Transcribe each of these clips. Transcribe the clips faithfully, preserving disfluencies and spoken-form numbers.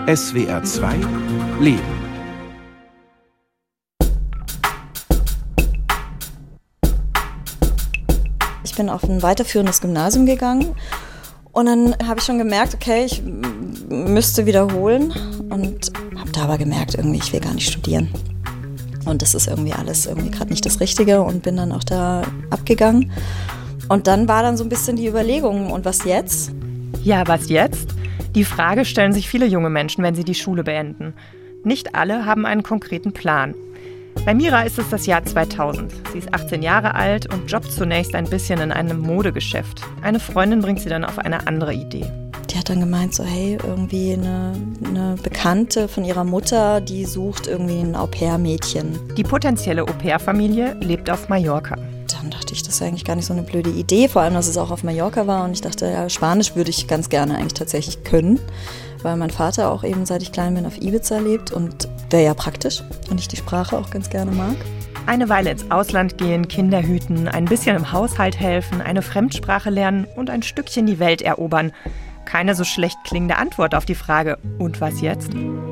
S W R zwei Leben. Ich bin auf ein weiterführendes Gymnasium gegangen und dann habe ich schon gemerkt, okay, ich müsste wiederholen und habe da aber gemerkt, irgendwie, ich will gar nicht studieren. Und das ist irgendwie alles irgendwie gerade nicht das Richtige und bin dann auch da abgegangen. Und dann war dann so ein bisschen die Überlegung, und was jetzt? Ja, was jetzt? Die Frage stellen sich viele junge Menschen, wenn sie die Schule beenden. Nicht alle haben einen konkreten Plan. Bei Mira ist es das Jahr zweitausend. Sie ist achtzehn Jahre alt und jobbt zunächst ein bisschen in einem Modegeschäft. Eine Freundin bringt sie dann auf eine andere Idee. Die hat dann gemeint, so hey, irgendwie eine, eine Bekannte von ihrer Mutter, die sucht irgendwie ein Au-pair-Mädchen. Die potenzielle Au-pair-Familie lebt auf Mallorca. Dann dachte ich, das ist eigentlich gar nicht so eine blöde Idee, vor allem, dass es auch auf Mallorca war. Und ich dachte, ja, Spanisch würde ich ganz gerne eigentlich tatsächlich können, weil mein Vater auch eben, seit ich klein bin, auf Ibiza lebt und wäre ja praktisch und ich die Sprache auch ganz gerne mag. Eine Weile ins Ausland gehen, Kinder hüten, ein bisschen im Haushalt helfen, eine Fremdsprache lernen und ein Stückchen die Welt erobern. Keine so schlecht klingende Antwort auf die Frage, und was jetzt?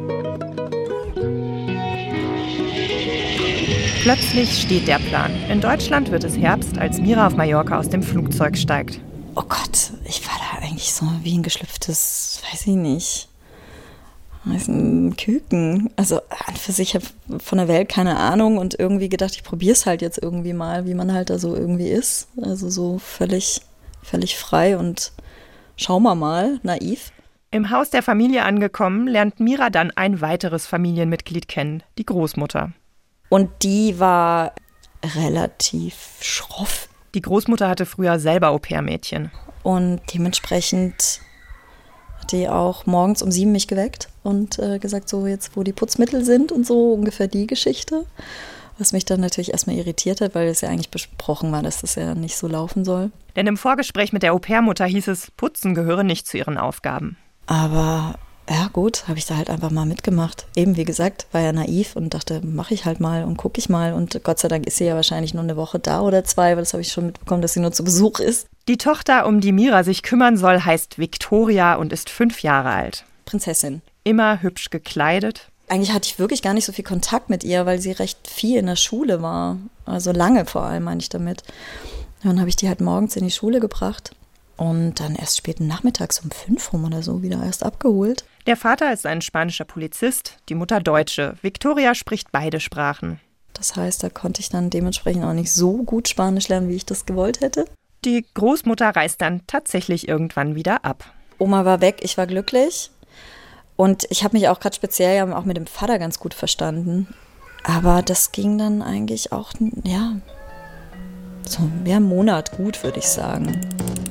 Plötzlich steht der Plan. In Deutschland wird es Herbst, als Mira auf Mallorca aus dem Flugzeug steigt. Oh Gott, ich war da eigentlich so wie ein geschlüpftes, weiß ich nicht, ein Küken. Also an für sich, ich habe von der Welt keine Ahnung und irgendwie gedacht, ich probiere es halt jetzt irgendwie mal, wie man halt da so irgendwie ist. Also so völlig, völlig frei und schauen wir mal, naiv. Im Haus der Familie angekommen, lernt Mira dann ein weiteres Familienmitglied kennen, die Großmutter. Und die war relativ schroff. Die Großmutter hatte früher selber Au-pair-Mädchen. Und dementsprechend hat die auch morgens um sieben mich geweckt und äh, gesagt, so jetzt, wo die Putzmittel sind und so, ungefähr die Geschichte. Was mich dann natürlich erstmal irritiert hat, weil es ja eigentlich besprochen war, dass das ja nicht so laufen soll. Denn im Vorgespräch mit der Au-pair-Mutter hieß es, Putzen gehöre nicht zu ihren Aufgaben. Aber ja gut, habe ich da halt einfach mal mitgemacht. Eben wie gesagt, war ja naiv und dachte, mache ich halt mal und gucke ich mal. Und Gott sei Dank ist sie ja wahrscheinlich nur eine Woche da oder zwei, weil das habe ich schon mitbekommen, dass sie nur zu Besuch ist. Die Tochter, um die Mira sich kümmern soll, heißt Victoria und ist fünf Jahre alt. Prinzessin. Immer hübsch gekleidet. Eigentlich hatte ich wirklich gar nicht so viel Kontakt mit ihr, weil sie recht viel in der Schule war. Also lange vor allem, meine ich damit. Dann habe ich die halt morgens in die Schule gebracht und dann erst späten nachmittags um fünf rum oder so wieder erst abgeholt. Der Vater ist ein spanischer Polizist, die Mutter Deutsche. Victoria spricht beide Sprachen. Das heißt, da konnte ich dann dementsprechend auch nicht so gut Spanisch lernen, wie ich das gewollt hätte. Die Großmutter reist dann tatsächlich irgendwann wieder ab. Oma war weg, ich war glücklich. Und ich habe mich auch gerade speziell ja auch mit dem Vater ganz gut verstanden. Aber das ging dann eigentlich auch, ja, so mehr einen Monat gut, würde ich sagen.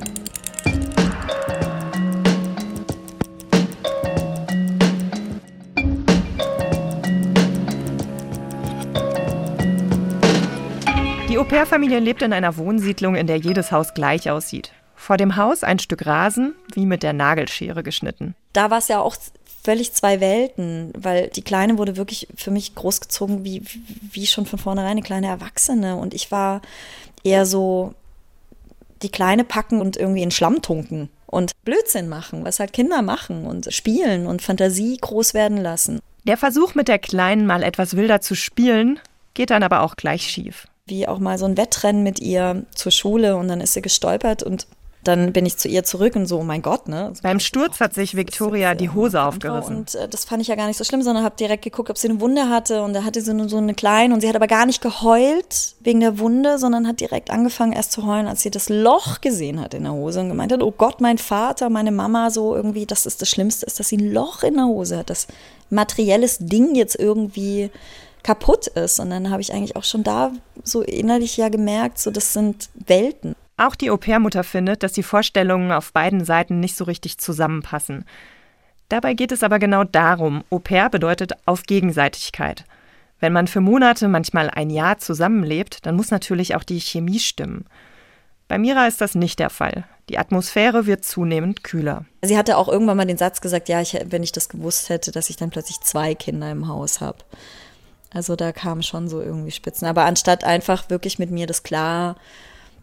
Die Au-pair-Familie lebt in einer Wohnsiedlung, in der jedes Haus gleich aussieht. Vor dem Haus ein Stück Rasen, wie mit der Nagelschere geschnitten. Da war es ja auch völlig zwei Welten, weil die Kleine wurde wirklich für mich großgezogen wie, wie schon von vornherein eine kleine Erwachsene. Und ich war eher so die Kleine packen und irgendwie in Schlamm tunken und Blödsinn machen, was halt Kinder machen und spielen und Fantasie groß werden lassen. Der Versuch, mit der Kleinen mal etwas wilder zu spielen, geht dann aber auch gleich schief. Wie auch mal so ein Wettrennen mit ihr zur Schule und dann ist sie gestolpert und dann bin ich zu ihr zurück und so, oh mein Gott, ne? Beim Sturz hat sich Victoria die Hose aufgerissen. Und äh, das fand ich ja gar nicht so schlimm, sondern habe direkt geguckt, ob sie eine Wunde hatte und da hatte sie nur so eine kleine und sie hat aber gar nicht geheult wegen der Wunde, sondern hat direkt angefangen erst zu heulen, als sie das Loch gesehen hat in der Hose und gemeint hat, oh Gott, mein Vater, meine Mama, so irgendwie, das ist das Schlimmste, ist, dass sie ein Loch in der Hose hat, das materielles Ding jetzt irgendwie kaputt ist. Und dann habe ich eigentlich auch schon da so innerlich ja gemerkt, so das sind Welten. Auch die Au-pair-Mutter findet, dass die Vorstellungen auf beiden Seiten nicht so richtig zusammenpassen. Dabei geht es aber genau darum, Au-pair bedeutet auf Gegenseitigkeit. Wenn man für Monate, manchmal ein Jahr zusammenlebt, dann muss natürlich auch die Chemie stimmen. Bei Mira ist das nicht der Fall. Die Atmosphäre wird zunehmend kühler. Sie hatte auch irgendwann mal den Satz gesagt, ja, ich, wenn ich das gewusst hätte, dass ich dann plötzlich zwei Kinder im Haus habe. Also da kamen schon so irgendwie Spitzen. Aber anstatt einfach wirklich mit mir das klar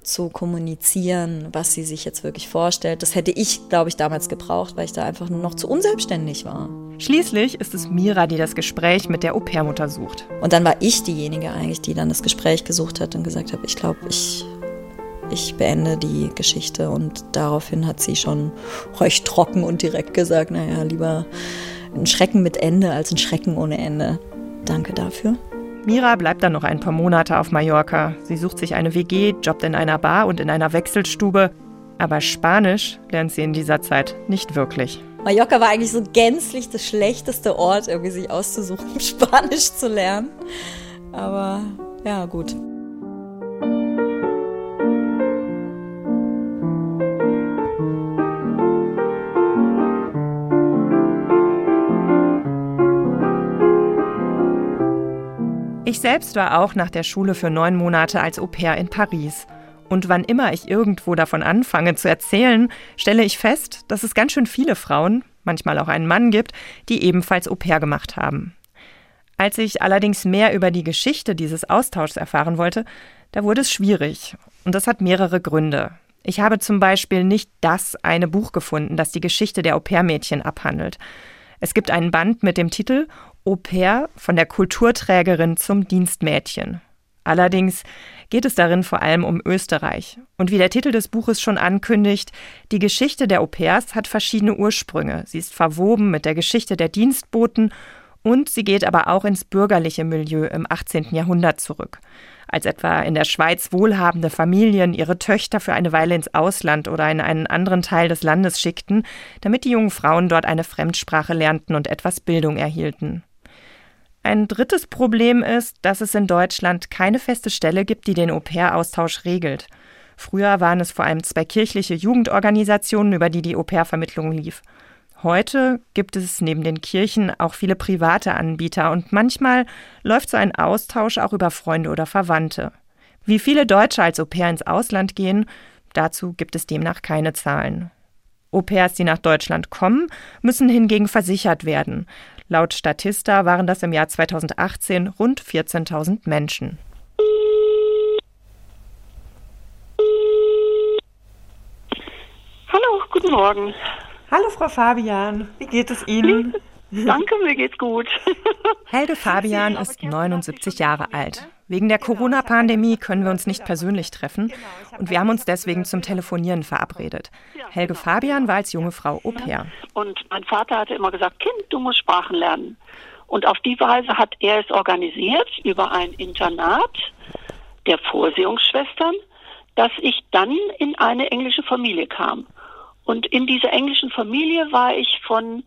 zu kommunizieren, was sie sich jetzt wirklich vorstellt. Das hätte ich, glaube ich, damals gebraucht, weil ich da einfach nur noch zu unselbstständig war. Schließlich ist es Mira, die das Gespräch mit der Au-pair-Mutter sucht. Und dann war ich diejenige eigentlich, die dann das Gespräch gesucht hat und gesagt hat, ich glaube, ich, ich beende die Geschichte. Und daraufhin hat sie schon recht trocken und direkt gesagt, naja, lieber ein Schrecken mit Ende als ein Schrecken ohne Ende. Danke dafür. Mira bleibt dann noch ein paar Monate auf Mallorca. Sie sucht sich eine W G, jobbt in einer Bar und in einer Wechselstube. Aber Spanisch lernt sie in dieser Zeit nicht wirklich. Mallorca war eigentlich so gänzlich der schlechteste Ort, irgendwie sich auszusuchen, um Spanisch zu lernen. Aber ja, gut. Ich selbst war auch nach der Schule für neun Monate als Au-pair in Paris. Und wann immer ich irgendwo davon anfange zu erzählen, stelle ich fest, dass es ganz schön viele Frauen, manchmal auch einen Mann gibt, die ebenfalls Au-pair gemacht haben. Als ich allerdings mehr über die Geschichte dieses Austauschs erfahren wollte, da wurde es schwierig. Und das hat mehrere Gründe. Ich habe zum Beispiel nicht das eine Buch gefunden, das die Geschichte der Au-pair-Mädchen abhandelt. Es gibt einen Band mit dem Titel Au-pair von der Kulturträgerin zum Dienstmädchen. Allerdings geht es darin vor allem um Österreich. Und wie der Titel des Buches schon ankündigt, die Geschichte der Au-pairs hat verschiedene Ursprünge. Sie ist verwoben mit der Geschichte der Dienstboten und sie geht aber auch ins bürgerliche Milieu im achtzehnten Jahrhundert zurück. Als etwa in der Schweiz wohlhabende Familien ihre Töchter für eine Weile ins Ausland oder in einen anderen Teil des Landes schickten, damit die jungen Frauen dort eine Fremdsprache lernten und etwas Bildung erhielten. Ein drittes Problem ist, dass es in Deutschland keine feste Stelle gibt, die den Au-pair-Austausch regelt. Früher waren es vor allem zwei kirchliche Jugendorganisationen, über die die Au-pair-Vermittlung lief. Heute gibt es neben den Kirchen auch viele private Anbieter und manchmal läuft so ein Austausch auch über Freunde oder Verwandte. Wie viele Deutsche als Au-pair ins Ausland gehen, dazu gibt es demnach keine Zahlen. Au-pairs, die nach Deutschland kommen, müssen hingegen versichert werden. Laut Statista waren das im Jahr zweitausendachtzehn rund vierzehntausend Menschen. Hallo, guten Morgen. Hallo Frau Fabian, wie geht es Ihnen? Danke, mir geht's gut. Helge Fabian ist neunundsiebzig Jahre alt. Wegen der Corona-Pandemie können wir uns nicht persönlich treffen und wir haben uns deswegen zum Telefonieren verabredet. Helge Fabian war als junge Frau Au-pair. Und mein Vater hatte immer gesagt, Kind, du musst Sprachen lernen. Und auf die Weise hat er es organisiert über ein Internat der Vorsehungsschwestern, dass ich dann in eine englische Familie kam. Und in dieser englischen Familie war ich von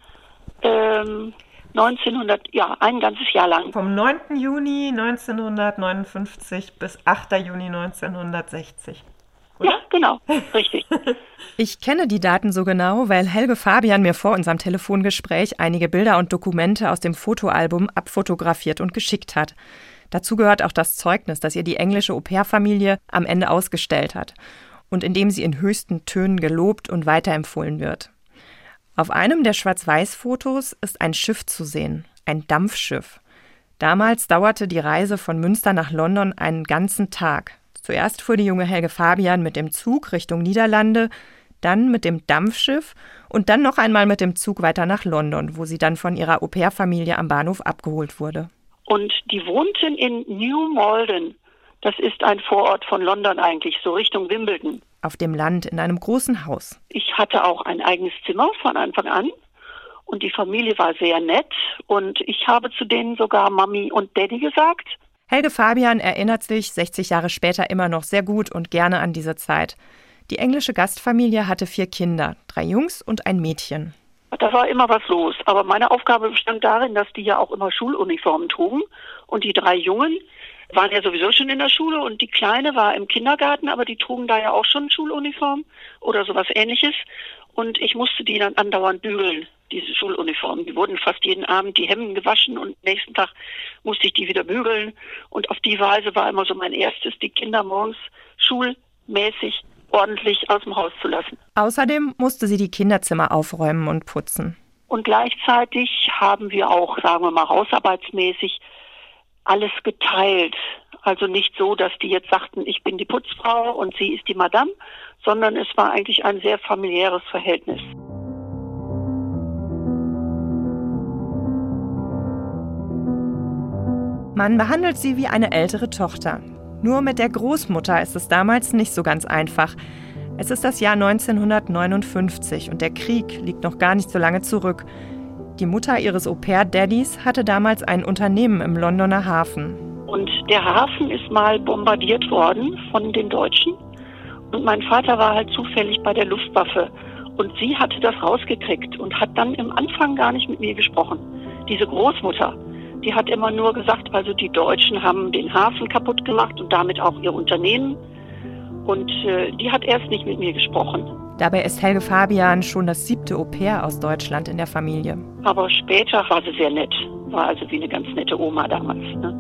ähm, neunzehnhundert, ja, ein ganzes Jahr lang. Vom neunten Juni neunzehnhundertneunundfünfzig bis achten Juni neunzehnhundertsechzig. Oder? Ja, genau, richtig. Ich kenne die Daten so genau, weil Helge Fabian mir vor unserem Telefongespräch einige Bilder und Dokumente aus dem Fotoalbum abfotografiert und geschickt hat. Dazu gehört auch das Zeugnis, das ihr die englische Au-pair-Familie am Ende ausgestellt hat und in dem sie in höchsten Tönen gelobt und weiterempfohlen wird. Auf einem der Schwarz-Weiß-Fotos ist ein Schiff zu sehen, ein Dampfschiff. Damals dauerte die Reise von Münster nach London einen ganzen Tag. Zuerst fuhr die junge Helge Fabian mit dem Zug Richtung Niederlande, dann mit dem Dampfschiff und dann noch einmal mit dem Zug weiter nach London, wo sie dann von ihrer Au-pair-Familie am Bahnhof abgeholt wurde. Und die wohnten in New Malden. Das ist ein Vorort von London eigentlich, so Richtung Wimbledon. Auf dem Land, in einem großen Haus. Ich hatte auch ein eigenes Zimmer von Anfang an und die Familie war sehr nett und ich habe zu denen sogar Mami und Daddy gesagt. Helge Fabian erinnert sich sechzig Jahre später immer noch sehr gut und gerne an diese Zeit. Die englische Gastfamilie hatte vier Kinder, drei Jungs und ein Mädchen. Da war immer was los, aber meine Aufgabe bestand darin, dass die ja auch immer Schuluniformen trugen und die drei Jungen waren ja sowieso schon in der Schule und die Kleine war im Kindergarten, aber die trugen da ja auch schon Schuluniform oder sowas Ähnliches und ich musste die dann andauernd bügeln, diese Schuluniformen. Die wurden fast jeden Abend die Hemden gewaschen und nächsten Tag musste ich die wieder bügeln und auf die Weise war immer so mein erstes, die Kinder morgens schulmäßig ordentlich aus dem Haus zu lassen. Außerdem musste sie die Kinderzimmer aufräumen und putzen. Und gleichzeitig haben wir auch, sagen wir mal, hausarbeitsmäßig alles geteilt. Also nicht so, dass die jetzt sagten, ich bin die Putzfrau und sie ist die Madame, sondern es war eigentlich ein sehr familiäres Verhältnis. Man behandelt sie wie eine ältere Tochter. Nur mit der Großmutter ist es damals nicht so ganz einfach. Es ist das Jahr neunzehnhundertneunundfünfzig und der Krieg liegt noch gar nicht so lange zurück. Die Mutter ihres Au-pair-Daddys hatte damals ein Unternehmen im Londoner Hafen. Und der Hafen ist mal bombardiert worden von den Deutschen. Und mein Vater war halt zufällig bei der Luftwaffe. Und sie hatte das rausgekriegt und hat dann im Anfang gar nicht mit mir gesprochen. Diese Großmutter, die hat immer nur gesagt, also die Deutschen haben den Hafen kaputt gemacht und damit auch ihr Unternehmen. Und äh, die hat erst nicht mit mir gesprochen. Dabei ist Helge Fabian schon das siebte Au-pair aus Deutschland in der Familie. Aber später war sie sehr nett. War also wie eine ganz nette Oma damals, ne?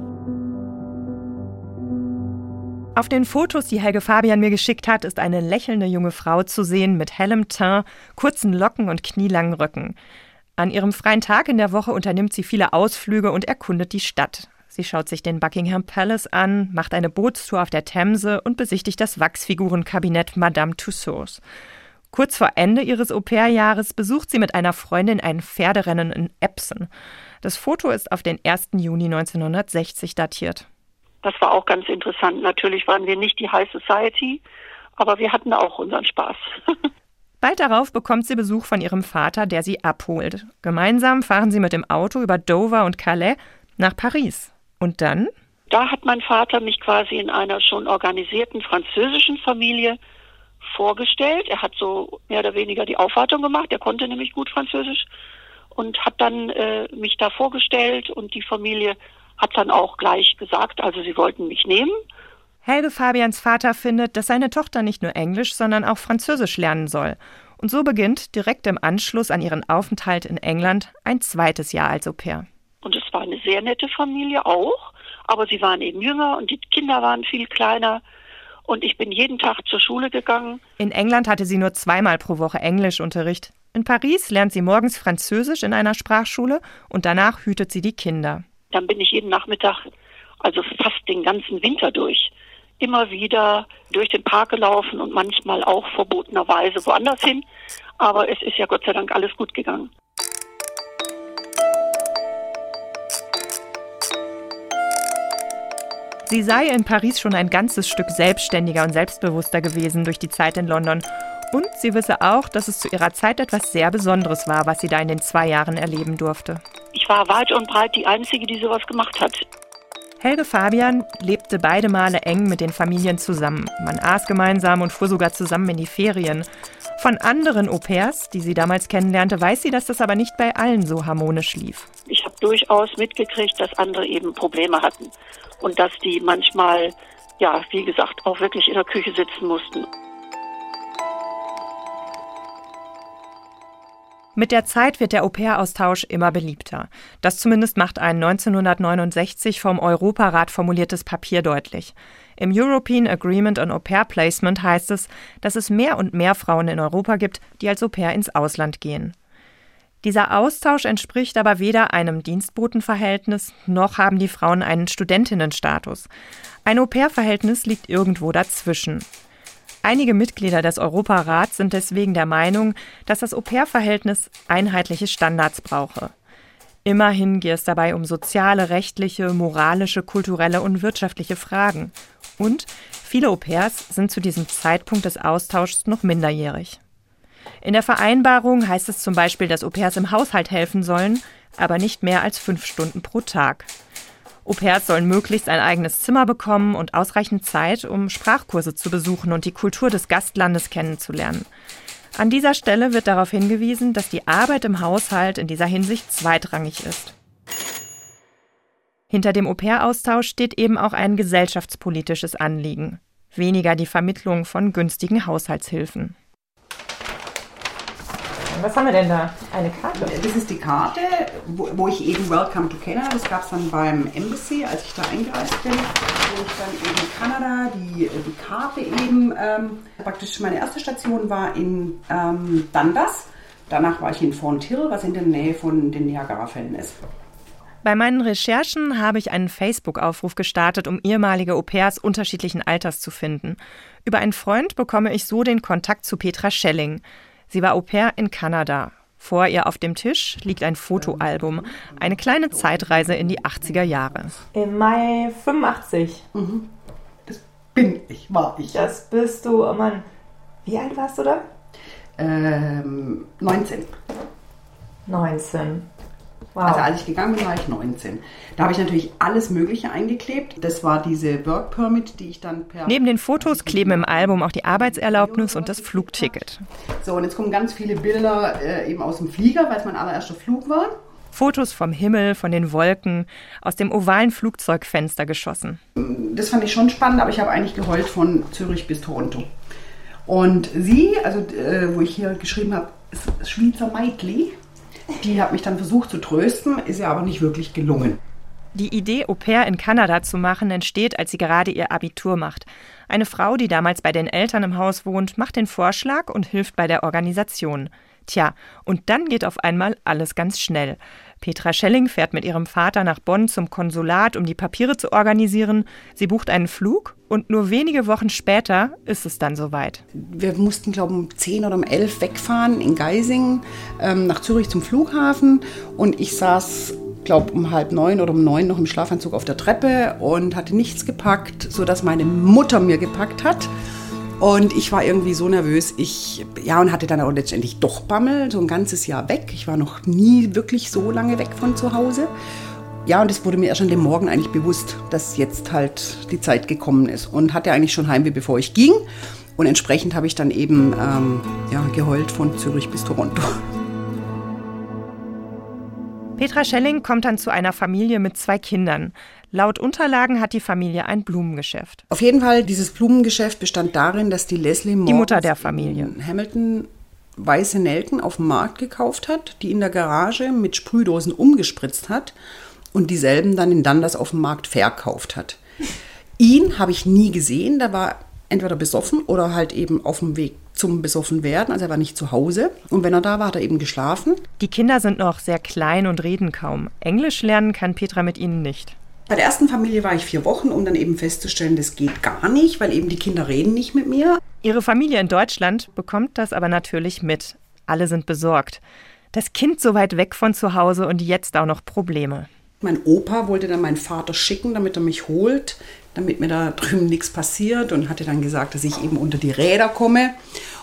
Auf den Fotos, die Helge Fabian mir geschickt hat, ist eine lächelnde junge Frau zu sehen mit hellem Teint, kurzen Locken und knielangen Röcken. An ihrem freien Tag in der Woche unternimmt sie viele Ausflüge und erkundet die Stadt. Sie schaut sich den Buckingham Palace an, macht eine Bootstour auf der Themse und besichtigt das Wachsfigurenkabinett Madame Tussauds. Kurz vor Ende ihres Au-pair-Jahres besucht sie mit einer Freundin ein Pferderennen in Epsom. Das Foto ist auf den ersten Juni neunzehnhundertsechzig datiert. Das war auch ganz interessant. Natürlich waren wir nicht die High Society, aber wir hatten auch unseren Spaß. Bald darauf bekommt sie Besuch von ihrem Vater, der sie abholt. Gemeinsam fahren sie mit dem Auto über Dover und Calais nach Paris. Und dann? Da hat mein Vater mich quasi in einer schon organisierten französischen Familie vorgestellt. Er hat so mehr oder weniger die Aufwartung gemacht. Er konnte nämlich gut Französisch und hat dann äh, mich da vorgestellt und die Familie hat dann auch gleich gesagt, also sie wollten mich nehmen. Helge Fabians Vater findet, dass seine Tochter nicht nur Englisch, sondern auch Französisch lernen soll. Und so beginnt direkt im Anschluss an ihren Aufenthalt in England ein zweites Jahr als Au-pair. Und es war eine sehr nette Familie auch, aber sie waren eben jünger und die Kinder waren viel kleiner. Und ich bin jeden Tag zur Schule gegangen. In England hatte sie nur zweimal pro Woche Englischunterricht. In Paris lernt sie morgens Französisch in einer Sprachschule und danach hütet sie die Kinder. Dann bin ich jeden Nachmittag, also fast den ganzen Winter durch, immer wieder durch den Park gelaufen und manchmal auch verbotenerweise woanders hin. Aber es ist ja Gott sei Dank alles gut gegangen. Sie sei in Paris schon ein ganzes Stück selbstständiger und selbstbewusster gewesen durch die Zeit in London. Und sie wisse auch, dass es zu ihrer Zeit etwas sehr Besonderes war, was sie da in den zwei Jahren erleben durfte. Ich war weit und breit die Einzige, die sowas gemacht hat. Helge Fabian lebte beide Male eng mit den Familien zusammen. Man aß gemeinsam und fuhr sogar zusammen in die Ferien. Von anderen Au-pairs, die sie damals kennenlernte, weiß sie, dass das aber nicht bei allen so harmonisch lief. Ich habe durchaus mitgekriegt, dass andere eben Probleme hatten und dass die manchmal, ja, wie gesagt, auch wirklich in der Küche sitzen mussten. Mit der Zeit wird der Au-pair-Austausch immer beliebter. Das zumindest macht ein neunzehnhundertneunundsechzig vom Europarat formuliertes Papier deutlich. Im European Agreement on Au-pair Placement heißt es, dass es mehr und mehr Frauen in Europa gibt, die als Au-pair ins Ausland gehen. Dieser Austausch entspricht aber weder einem Dienstbotenverhältnis, noch haben die Frauen einen Studentinnenstatus. Ein Au-pair-Verhältnis liegt irgendwo dazwischen. Einige Mitglieder des Europarats sind deswegen der Meinung, dass das Au-pair-Verhältnis einheitliche Standards brauche. Immerhin gehe es dabei um soziale, rechtliche, moralische, kulturelle und wirtschaftliche Fragen. Und viele Au-pairs sind zu diesem Zeitpunkt des Austauschs noch minderjährig. In der Vereinbarung heißt es zum Beispiel, dass Au-pairs im Haushalt helfen sollen, aber nicht mehr als fünf Stunden pro Tag. Au-pairs sollen möglichst ein eigenes Zimmer bekommen und ausreichend Zeit, um Sprachkurse zu besuchen und die Kultur des Gastlandes kennenzulernen. An dieser Stelle wird darauf hingewiesen, dass die Arbeit im Haushalt in dieser Hinsicht zweitrangig ist. Hinter dem Au-pair-Austausch steht eben auch ein gesellschaftspolitisches Anliegen. Weniger die Vermittlung von günstigen Haushaltshilfen. Was haben wir denn da? Eine Karte? Das ist die Karte, wo, wo ich eben Welcome to Canada, das gab es dann beim Embassy, als ich da eingereist bin, wo ich dann eben Kanada, die, die Karte eben, ähm, praktisch meine erste Station war in ähm, Dundas. Danach war ich in Fonthill, was in der Nähe von den Niagara-Fällen ist. Bei meinen Recherchen habe ich einen Facebook-Aufruf gestartet, um ehemalige Au-pairs unterschiedlichen Alters zu finden. Über einen Freund bekomme ich so den Kontakt zu Petra Schelling. Sie war Au-pair in Kanada. Vor ihr auf dem Tisch liegt ein Fotoalbum, eine kleine Zeitreise in die achtziger Jahre. Im Mai fünfundachtzig. Mhm. Das bin ich, war ich. Das bist du, oh Mann. Wie alt warst du da? Ähm, neunzehn. neunzehn. Wow. Also als ich gegangen bin, war ich neunzehn. Da habe ich natürlich alles Mögliche eingeklebt. Das war diese Work Permit, die ich dann per... Neben den Fotos kleben im Album auch die Arbeitserlaubnis und das Flugticket. So, und jetzt kommen ganz viele Bilder äh, eben aus dem Flieger, weil es mein allererster Flug war. Fotos vom Himmel, von den Wolken, aus dem ovalen Flugzeugfenster geschossen. Das fand ich schon spannend, aber ich habe eigentlich geheult von Zürich bis Toronto. Und sie, also äh, wo ich hier geschrieben habe, ist Schweizer Meitli. Die hat mich dann versucht zu trösten, ist ja aber nicht wirklich gelungen. Die Idee, Au-pair in Kanada zu machen, entsteht, als sie gerade ihr Abitur macht. Eine Frau, die damals bei den Eltern im Haus wohnt, macht den Vorschlag und hilft bei der Organisation. Tja, und dann geht auf einmal alles ganz schnell. Petra Schelling fährt mit ihrem Vater nach Bonn zum Konsulat, um die Papiere zu organisieren. Sie bucht einen Flug und nur wenige Wochen später ist es dann soweit. Wir mussten, glaube ich, um zehn oder um elf wegfahren in Geisingen ähm, nach Zürich zum Flughafen. Und ich saß, glaube ich, um halb neun oder um neun noch im Schlafanzug auf der Treppe und hatte nichts gepackt, sodass meine Mutter mir gepackt hat. Und ich war irgendwie so nervös, ich, ja, und hatte dann auch letztendlich doch Bammel, so ein ganzes Jahr weg. Ich war noch nie wirklich so lange weg von zu Hause. Ja, und es wurde mir erst an dem Morgen eigentlich bewusst, dass jetzt halt die Zeit gekommen ist. Und hatte eigentlich schon Heimweh, bevor ich ging. Und entsprechend habe ich dann eben ähm, ja, geheult von Zürich bis Toronto. Petra Schelling kommt dann zu einer Familie mit zwei Kindern. Laut Unterlagen hat die Familie ein Blumengeschäft. Auf jeden Fall, dieses Blumengeschäft bestand darin, dass die Leslie die Mutter der Familie in Hamilton weiße Nelken auf dem Markt gekauft hat, die in der Garage mit Sprühdosen umgespritzt hat und dieselben dann in Dundas auf dem Markt verkauft hat. Ihn habe ich nie gesehen, der war entweder besoffen oder halt eben auf dem Weg zum Besoffenwerden, also er war nicht zu Hause. Und wenn er da war, hat er eben geschlafen. Die Kinder sind noch sehr klein und reden kaum. Englisch lernen kann Petra mit ihnen nicht. Bei der ersten Familie war ich vier Wochen, um dann eben festzustellen, das geht gar nicht, weil eben die Kinder reden nicht mit mir. Ihre Familie in Deutschland bekommt das aber natürlich mit. Alle sind besorgt. Das Kind so weit weg von zu Hause und jetzt auch noch Probleme. Mein Opa wollte dann meinen Vater schicken, damit er mich holt, damit mir da drüben nichts passiert und hatte dann gesagt, dass ich eben unter die Räder komme.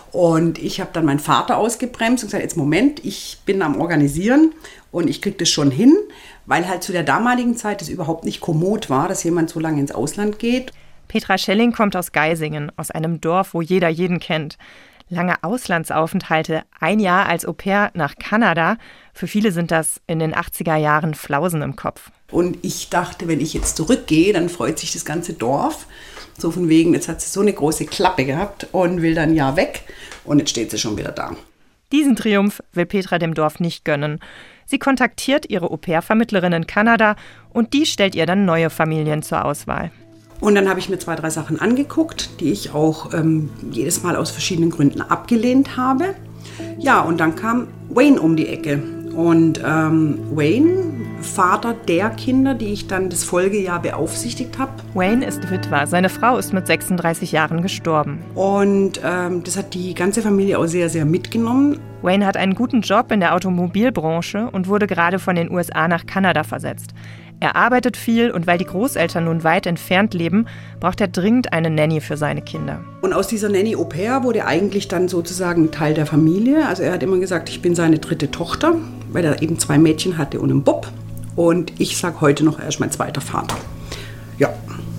Und ich habe dann meinen Vater ausgebremst und gesagt, jetzt Moment, ich bin am Organisieren und ich kriege das schon hin, weil halt zu der damaligen Zeit es überhaupt nicht kommod war, dass jemand so lange ins Ausland geht. Petra Schelling kommt aus Geisingen, aus einem Dorf, wo jeder jeden kennt. Lange Auslandsaufenthalte, ein Jahr als Au-pair nach Kanada. Für viele sind das in den achtziger Jahren Flausen im Kopf. Und ich dachte, wenn ich jetzt zurückgehe, dann freut sich das ganze Dorf. So von wegen, jetzt hat sie so eine große Klappe gehabt und will dann ein Jahr weg. Und jetzt steht sie schon wieder da. Diesen Triumph will Petra dem Dorf nicht gönnen. Sie kontaktiert ihre Au-pair-Vermittlerin in Kanada und die stellt ihr dann neue Familien zur Auswahl. Und dann habe ich mir zwei, drei Sachen angeguckt, die ich auch ähm, jedes Mal aus verschiedenen Gründen abgelehnt habe. Ja, und dann kam Wayne um die Ecke. Und ähm, Wayne, Vater der Kinder, die ich dann das Folgejahr beaufsichtigt habe. Wayne ist Witwer. Seine Frau ist mit sechsunddreißig Jahren gestorben. Und ähm, das hat die ganze Familie auch sehr, sehr mitgenommen. Wayne hat einen guten Job in der Automobilbranche und wurde gerade von den U S A nach Kanada versetzt. Er arbeitet viel und weil die Großeltern nun weit entfernt leben, braucht er dringend eine Nanny für seine Kinder. Und aus dieser Nanny Au pair wurde eigentlich dann sozusagen Teil der Familie. Also er hat immer gesagt, ich bin seine dritte Tochter, weil er eben zwei Mädchen hatte und einen Bub. Und ich sage heute noch, er ist mein zweiter Vater. Ja.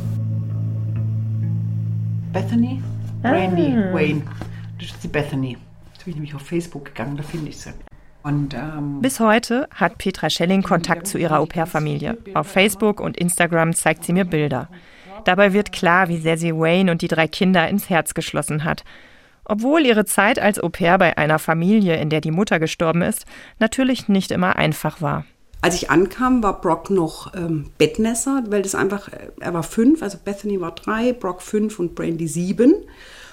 Bethany, Randy, ah. Wayne. Das ist die Bethany. Jetzt bin ich nämlich auf Facebook gegangen, da finde ich sie. Und, ähm, Bis heute hat Petra Schelling Kontakt zu ihrer Au-pair-Familie. Auf Facebook und Instagram zeigt sie mir Bilder. Dabei wird klar, wie sehr sie Wayne und die drei Kinder ins Herz geschlossen hat. Obwohl ihre Zeit als Au-pair bei einer Familie, in der die Mutter gestorben ist, natürlich nicht immer einfach war. Als ich ankam, war Brock noch ähm, Bettnässer, weil das einfach, er war fünf, also Bethany war drei, Brock fünf und Brandy sieben.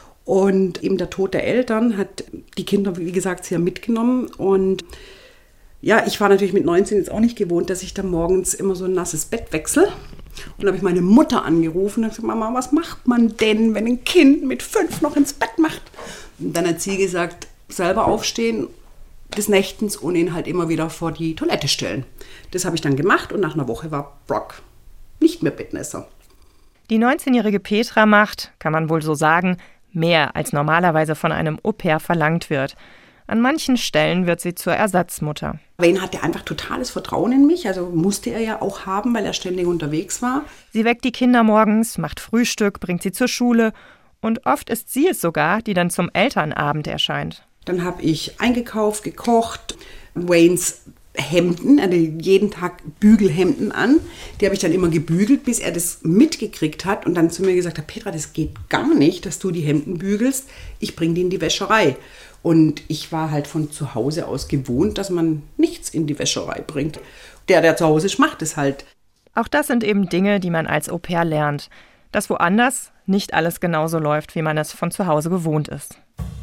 Und eben der Tod der Eltern hat die Kinder, wie gesagt, sehr mitgenommen. Und Ja, ich war natürlich mit neunzehn jetzt auch nicht gewohnt, dass ich da morgens immer so ein nasses Bett wechsle. Und dann habe ich meine Mutter angerufen und gesagt, Mama, was macht man denn, wenn ein Kind mit fünf noch ins Bett macht? Und dann hat sie gesagt, selber aufstehen des Nächtens und ihn halt immer wieder vor die Toilette stellen. Das habe ich dann gemacht und nach einer Woche war Brock nicht mehr Bettnässer. Die neunzehnjährige Petra macht, kann man wohl so sagen, mehr als normalerweise von einem Au-pair verlangt wird. An manchen Stellen wird sie zur Ersatzmutter. Wayne hatte einfach totales Vertrauen in mich, also musste er ja auch haben, weil er ständig unterwegs war. Sie weckt die Kinder morgens, macht Frühstück, bringt sie zur Schule und oft ist sie es sogar, die dann zum Elternabend erscheint. Dann habe ich eingekauft, gekocht, Waynes Hemden, er hatte jeden Tag Bügelhemden an. Die habe ich dann immer gebügelt, bis er das mitgekriegt hat und dann zu mir gesagt hat, Petra, das geht gar nicht, dass du die Hemden bügelst. Ich bringe die in die Wäscherei. Und ich war halt von zu Hause aus gewohnt, dass man nichts in die Wäscherei bringt. Der, der zu Hause ist, macht es halt. Auch das sind eben Dinge, die man als Au-pair lernt. Dass woanders nicht alles genauso läuft, wie man es von zu Hause gewohnt ist.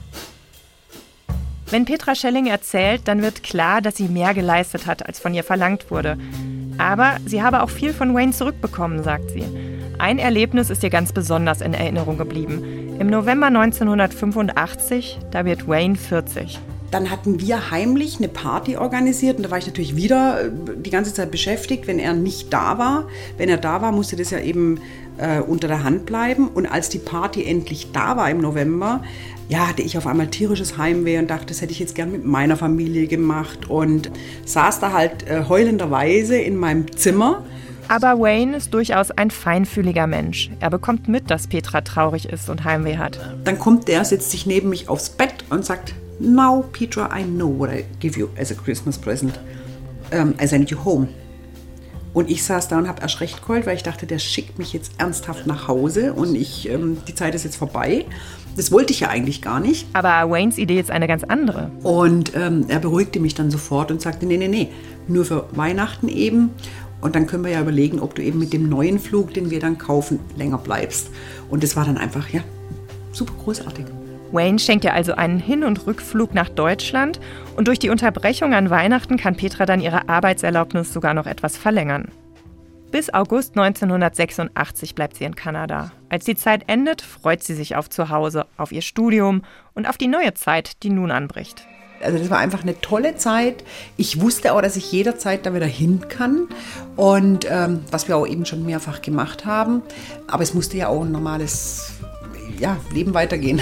Wenn Petra Schelling erzählt, dann wird klar, dass sie mehr geleistet hat, als von ihr verlangt wurde. Aber sie habe auch viel von Wayne zurückbekommen, sagt sie. Ein Erlebnis ist ihr ganz besonders in Erinnerung geblieben. Im November neunzehnhundertfünfundachtzig, da wird Wayne vierzig. Dann hatten wir heimlich eine Party organisiert und da war ich natürlich wieder die ganze Zeit beschäftigt, wenn er nicht da war. Wenn er da war, musste das ja eben äh, unter der Hand bleiben. Und als die Party endlich da war im November, ja, hatte ich auf einmal tierisches Heimweh und dachte, das hätte ich jetzt gern mit meiner Familie gemacht. Und saß da halt äh, heulenderweise in meinem Zimmer. Aber Wayne ist durchaus ein feinfühliger Mensch. Er bekommt mit, dass Petra traurig ist und Heimweh hat. Dann kommt der, setzt sich neben mich aufs Bett und sagt, Now, Petra, I know what I give you as a Christmas present. Um, I send you home. Und ich saß da und habe erschreckt geheult, weil ich dachte, der schickt mich jetzt ernsthaft nach Hause und ich, ähm, die Zeit ist jetzt vorbei. Das wollte ich ja eigentlich gar nicht. Aber Waynes Idee ist eine ganz andere. Und ähm, er beruhigte mich dann sofort und sagte, nee, nee, nee, nur für Weihnachten eben. Und dann können wir ja überlegen, ob du eben mit dem neuen Flug, den wir dann kaufen, länger bleibst. Und das war dann einfach, ja, super großartig. Wayne schenkt ihr also einen Hin- und Rückflug nach Deutschland und durch die Unterbrechung an Weihnachten kann Petra dann ihre Arbeitserlaubnis sogar noch etwas verlängern. Bis August neunzehnhundertsechsundachtzig bleibt sie in Kanada. Als die Zeit endet, freut sie sich auf Zuhause, auf ihr Studium und auf die neue Zeit, die nun anbricht. Also das war einfach eine tolle Zeit. Ich wusste auch, dass ich jederzeit da wieder hin kann und ähm, was wir auch eben schon mehrfach gemacht haben. Aber es musste ja auch ein normales ja, Leben weitergehen.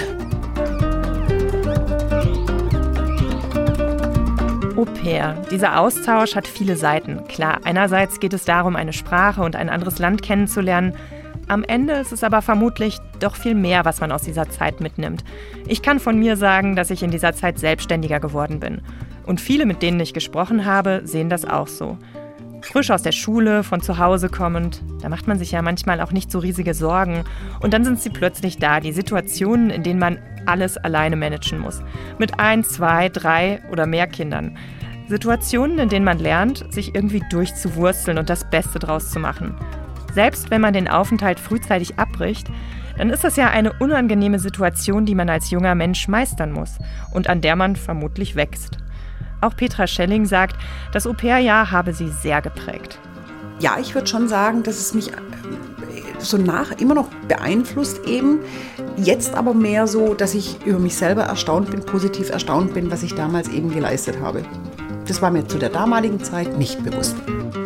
Au-pair. Dieser Austausch hat viele Seiten. Klar, einerseits geht es darum, eine Sprache und ein anderes Land kennenzulernen. Am Ende ist es aber vermutlich doch viel mehr, was man aus dieser Zeit mitnimmt. Ich kann von mir sagen, dass ich in dieser Zeit selbstständiger geworden bin. Und viele, mit denen ich gesprochen habe, sehen das auch so. Frisch aus der Schule, von zu Hause kommend, da macht man sich ja manchmal auch nicht so riesige Sorgen. Und dann sind sie plötzlich da, die Situationen, in denen man alles alleine managen muss. Mit ein, zwei, drei oder mehr Kindern. Situationen, in denen man lernt, sich irgendwie durchzuwursteln und das Beste draus zu machen. Selbst wenn man den Aufenthalt frühzeitig abbricht, dann ist das ja eine unangenehme Situation, die man als junger Mensch meistern muss und an der man vermutlich wächst. Auch Petra Schelling sagt, das Au-pair-Jahr habe sie sehr geprägt. Ja, ich würde schon sagen, dass es mich so nach immer noch beeinflusst eben. Jetzt aber mehr so, dass ich über mich selber erstaunt bin, positiv erstaunt bin, was ich damals eben geleistet habe. Das war mir zu der damaligen Zeit nicht bewusst.